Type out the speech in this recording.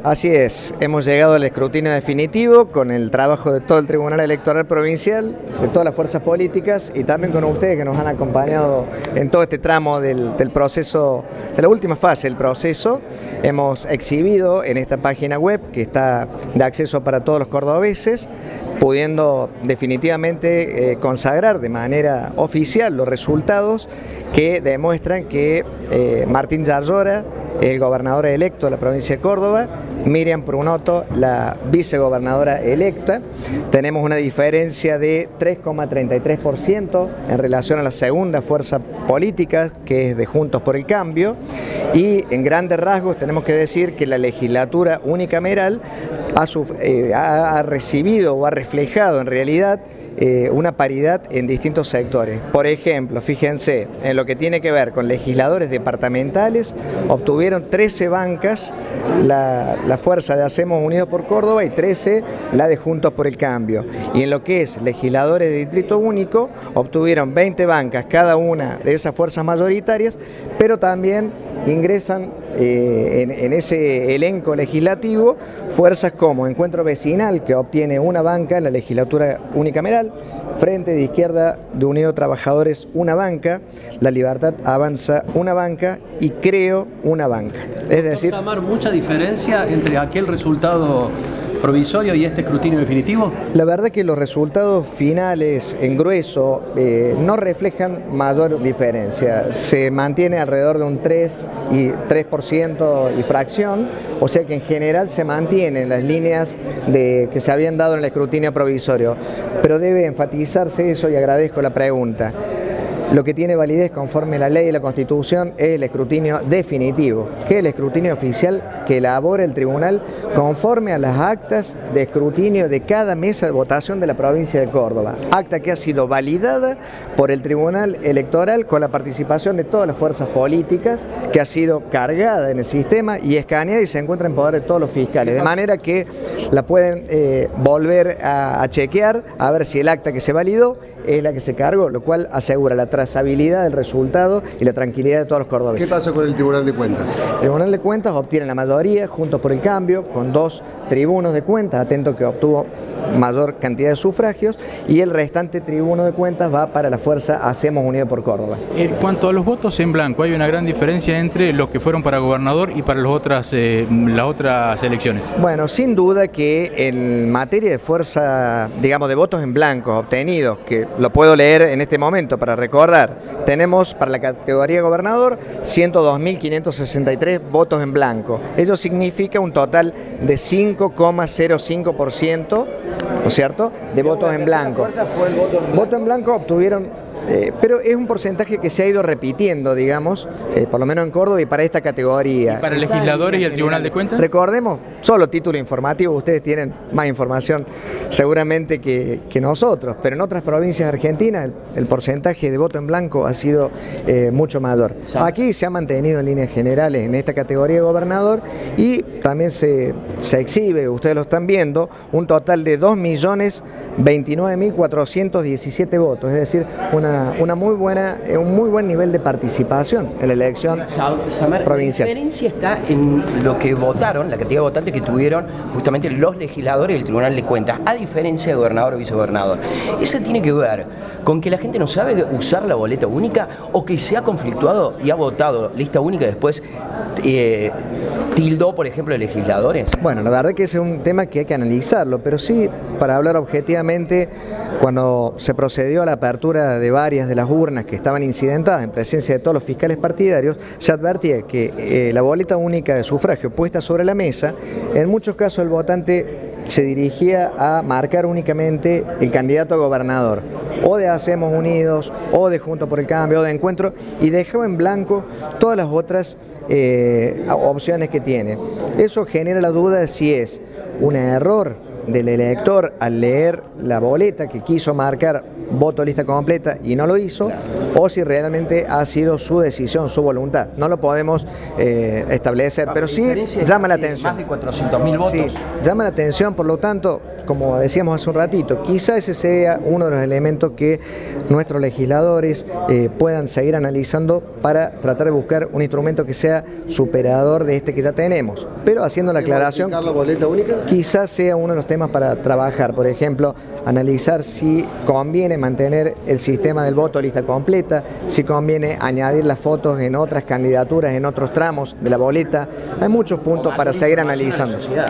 Así es, hemos llegado al escrutinio definitivo con el trabajo de todo el Tribunal Electoral Provincial, de todas las fuerzas políticas y también con ustedes que nos han acompañado en todo este tramo del proceso, de la última fase del proceso. Hemos exhibido en esta página web que está de acceso para todos los cordobeses, pudiendo definitivamente consagrar de manera oficial los resultados que demuestran que Martín Yarlora, el gobernador electo de la provincia de Córdoba, Miriam Prunoto, la vicegobernadora electa. Tenemos una diferencia de 3,33% en relación a la segunda fuerza política, que es de Juntos por el Cambio, y en grandes rasgos tenemos que decir que la legislatura unicameral ha recibido o ha reflejado en realidad una paridad en distintos sectores. Por ejemplo, fíjense, en lo que tiene que ver con legisladores departamentales, obtuvieron 13 bancas la fuerza de Hacemos Unidos por Córdoba y 13 la de Juntos por el Cambio. Y en lo que es legisladores de distrito único, obtuvieron 20 bancas cada una de esas fuerzas mayoritarias, pero también ingresan en ese elenco legislativo fuerzas como Encuentro Vecinal, que obtiene una banca en la legislatura unicameral, Frente de Izquierda de Unidos Trabajadores una banca, La Libertad Avanza una banca y Creo una banca. Es decir, ¿Samar mucha diferencia entre aquel resultado provisorio y este escrutinio definitivo? La verdad que los resultados finales en grueso no reflejan mayor diferencia. Se mantiene alrededor de un 3% y fracción, o sea que en general se mantienen las líneas que se habían dado en el escrutinio provisorio. Pero debe enfatizarse eso y agradezco la pregunta. Lo que tiene validez conforme a la ley y la Constitución es el escrutinio definitivo, que es el escrutinio oficial que elabora el tribunal conforme a las actas de escrutinio de cada mesa de votación de la provincia de Córdoba. Acta que ha sido validada por el Tribunal Electoral con la participación de todas las fuerzas políticas, que ha sido cargada en el sistema y escaneada y se encuentra en poder de todos los fiscales, de manera que la pueden volver a chequear a ver si el acta que se validó es la que se cargó, lo cual asegura la trazabilidad del resultado y la tranquilidad de todos los cordobeses. ¿Qué pasó con el Tribunal de Cuentas? El Tribunal de Cuentas obtiene la mayoría, Juntos por el Cambio, con 2 tribunos de cuentas, atento que obtuvo mayor cantidad de sufragios, y el restante tribuno de cuentas va para la fuerza Hacemos Unidos por Córdoba. En cuanto a los votos en blanco, hay una gran diferencia entre los que fueron para gobernador y para las otras elecciones. Bueno, sin duda que en materia de fuerza, digamos, de votos en blanco obtenidos, que lo puedo leer en este momento para recordar, tenemos para la categoría gobernador 102.563 votos en blanco. Ello significa un total de 5,05%, ¿no es cierto?, de votos en blanco. Voto en blanco obtuvieron, pero es un porcentaje que se ha ido repitiendo, digamos, por lo menos en Córdoba y para esta categoría. ¿Y para legisladores y el Tribunal de Cuentas? Recordemos, solo título informativo, ustedes tienen más información seguramente que nosotros, pero en otras provincias argentinas el porcentaje de voto en blanco ha sido mucho mayor. Aquí se ha mantenido en líneas generales en esta categoría de gobernador y también se exhibe, ustedes lo están viendo, un total de 2.029.417 votos, es decir, un muy buen nivel de participación en la elección provincial. La diferencia está en lo que votaron, la cantidad de votantes que tuvieron justamente los legisladores del Tribunal de Cuentas, a diferencia de gobernador o vicegobernador. Eso tiene que ver con que la gente no sabe usar la boleta única o que se ha conflictuado y ha votado lista única y después tildó, por ejemplo, de legisladores. Bueno, la verdad que ese es un tema que hay que analizarlo, pero sí, para hablar objetivamente, cuando se procedió a la apertura de varias de las urnas que estaban incidentadas en presencia de todos los fiscales partidarios, se advertía que la boleta única de sufragio puesta sobre la mesa, en muchos casos el votante se dirigía a marcar únicamente el candidato a gobernador, o de Hacemos Unidos, o de Juntos por el Cambio, o de Encuentro, y dejaba en blanco todas las otras opciones que tiene. Eso genera la duda de si es un error del elector al leer la boleta que quiso marcar voto lista completa y no lo hizo, o si realmente ha sido su decisión, su voluntad. No lo podemos establecer, pero sí llama la atención. Más de 400.000 votos. Sí, llama la atención, por lo tanto, como decíamos hace un ratito, quizá ese sea uno de los elementos que nuestros legisladores puedan seguir analizando para tratar de buscar un instrumento que sea superador de este que ya tenemos, pero haciendo la aclaración, ¿La boleta única? quizás sea uno de los temas para trabajar. Por ejemplo, analizar si conviene mantener el sistema del voto lista completa, si conviene añadir las fotos en otras candidaturas, en otros tramos de la boleta. Hay muchos puntos para seguir analizando.